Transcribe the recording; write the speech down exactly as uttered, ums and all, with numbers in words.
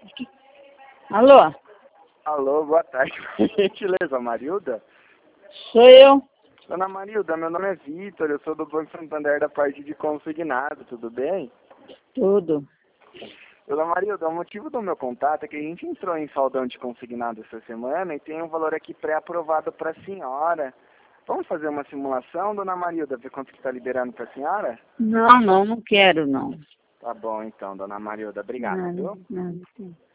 Alô? Alô, boa tarde. Por gentileza, Marilda? Sou eu. Dona Marilda, meu nome é Vitor, eu sou do Banco Santander da parte de consignado, tudo bem? Tudo. Dona Marilda, o motivo do meu contato é que a gente entrou em saldão de consignado essa semana e tem um valor aqui pré-aprovado para a senhora. Vamos fazer uma simulação, Dona Marilda, ver quanto que está liberando para a senhora? Não, não, não quero, não. Tá bom então, Dona Marilda, obrigado, Nada, viu? nada.